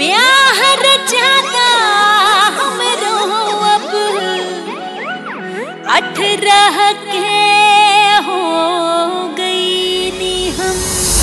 ब्याह रचाता हमरो अब 18 के हो गई नी हम।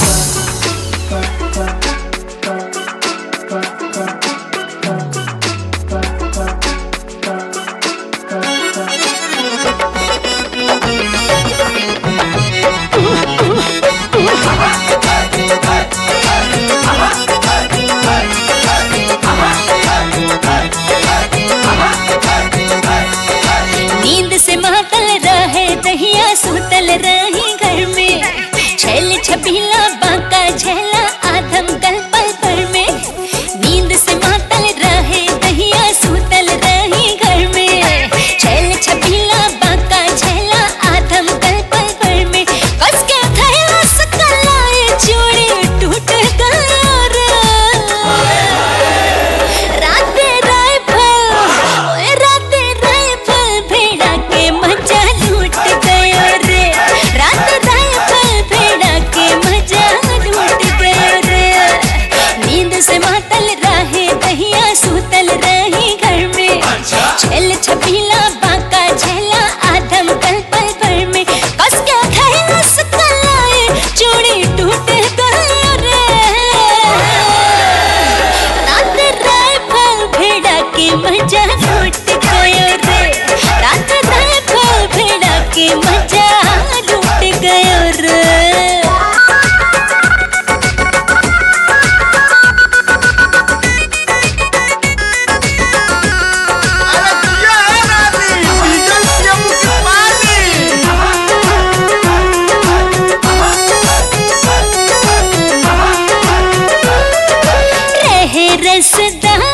नींद से मातल रहे दहिया सुतल रही घर में, छैल छबीला बांका झेला आधम गल पल पर में। नींद से मातल रहे दहिया सुतल रही घर में, छैल छबीला बांका झेला आधम गल पल पर में। कस के थैला सकलाए चूड़ी टूट गया रे। राते राइफल भेड़ा के मजा लूट गयो रे। रात राइफल भेड़ा के मजा लूट गयो रे। नींद से मातल रहे दहिया सुतल रही घर में, छैल छबीला बांका झेला आधम गल पल भर में। कस के थैला सकलाए चूड़ी टूट गयो रे। रात राइफल भेड़ा के मजा लूट गयो रे। रात राइफल भेड़ा के मजा लूट गयो रे। रहे रसदा